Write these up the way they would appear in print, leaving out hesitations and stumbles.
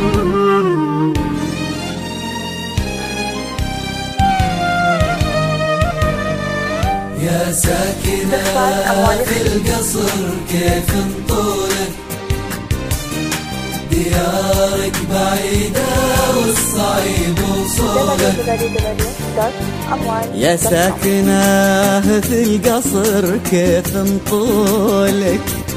يا ساكنة في القصر كيف نطولك، ديارك بعيدة والصعيب وصولك. يا ساكنة في القصر كيف نطولك،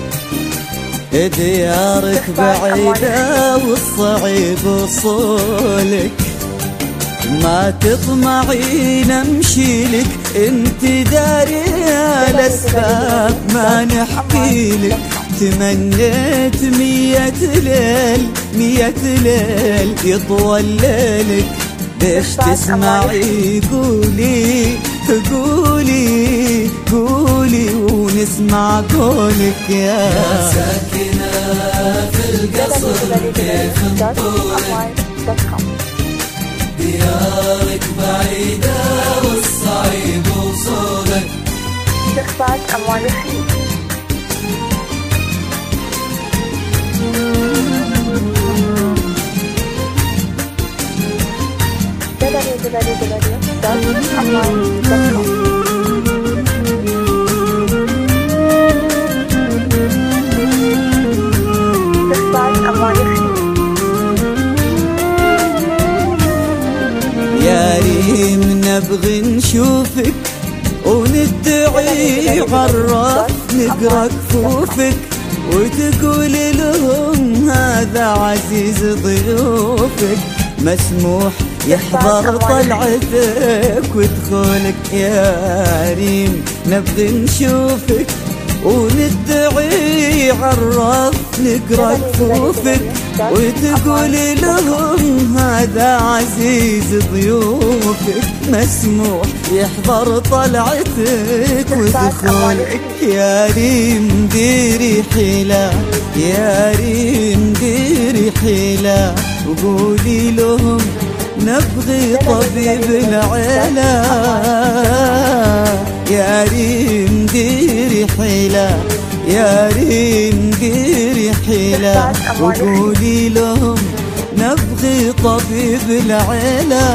ديارك بعيدة والصعيب وصولك. ما تطمعين امشي لك انت داري الاسباب ما نحكي لك. تمنيت 100 ليل 100 ليل يطول ليلك، ليش تسمعي قولي قولي قولي ونسمع قولك. يا ساكنة في القصر كيف نطولك، ديارك بعيدة والصعيب وصولك. استخفاف أموال الخليج. يا ريم نبغي نشوفك وندعي عالراس نقرا كفوفك، وتقولي لهم هذا عزيز ضيوفك، مسموح يحضر طلعتك ودخولك. يا ريم نبغي نشوفك وندعي عالراس نقرا كفوفك، وتقولي لهم هذا عزيز ضيوفك، مسموح يحضر طلعتك ودخولك. يا ريم ديري حيلة، يا ريم ديري حيلة، وقولي لهم نبغي طبيب العيلة. يا ريم ديري حيلة، يا ريم ديري حيلة، وقولي لهم نبغي طبيب العيلة.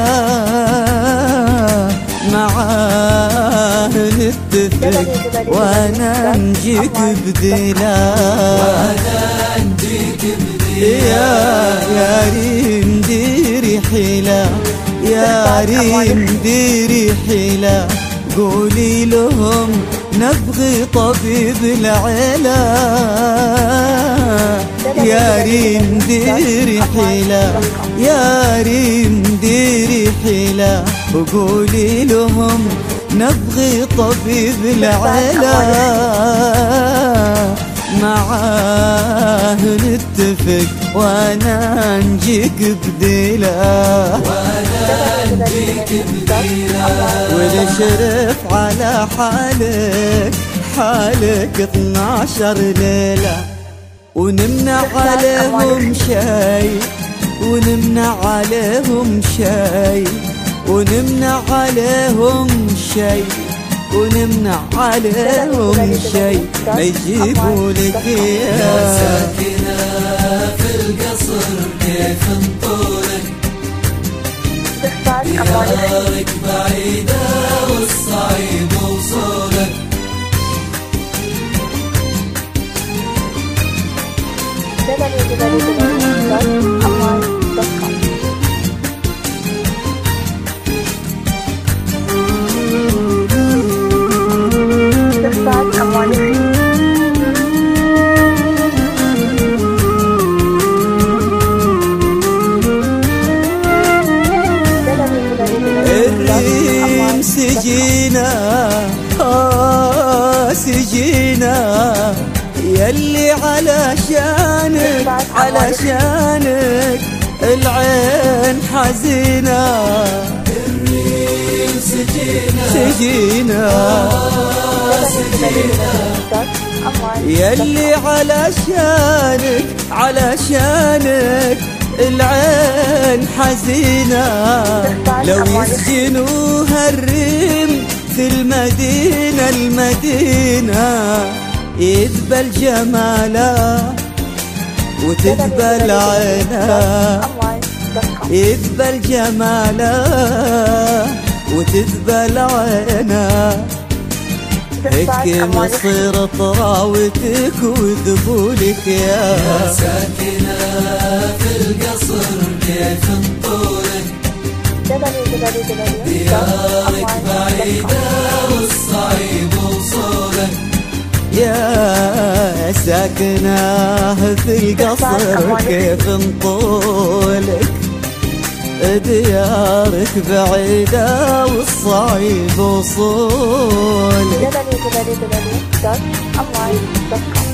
معاه نتفق وانا نجيك بديلة، وانا نجيك بديلة. يا ريم ديري حيلة، يا ريم ديري حيلة، قولي لهم نبغي طبيب العيلة. يا ريم ديري حيلة، يا ريم ديري حيلة، وقولي لهم نبغي طبيب العيلة. معاه نتفق وانا نجيك بديلة، وانا نجيك بديلة. ونشرف على حالك، حالك 12 ليلة، ونمنع عليهم شي، ونمنع عليهم شي، ونمنع عليهم شي، ونمنع عليهم شي ما يجيبوا لك. يا ساكنة في القصر كيف نطولك، ديارك بعيدة والصعيب وصولك. الريم سجينا سجينا، يلي علشانك علشانك العين حزينة. الريم سجينا سجينا سجينا، يلي علشانك علشانك العين حزينة. لو يسجنوها الريم في المدينة المدينة، يذبل جماله وتذبل عينه يذبل جماله وتذبل عينه. هيك مصير طراوتك وذبولك يا ساكنة في القصر كيف نطولك ديارك بعيدة والصعيب وصولك. يا ساكنة في القصر كيف نطولك ديارك بعيدة والصعيب وصولك.